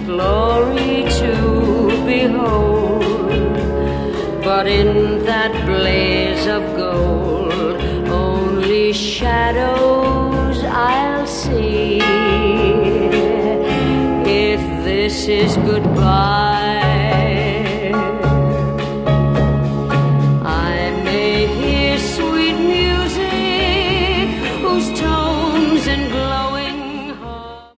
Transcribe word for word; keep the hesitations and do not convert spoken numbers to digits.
glory to behold, but in that blaze of gold only shadows I'll see. If this is goodbye,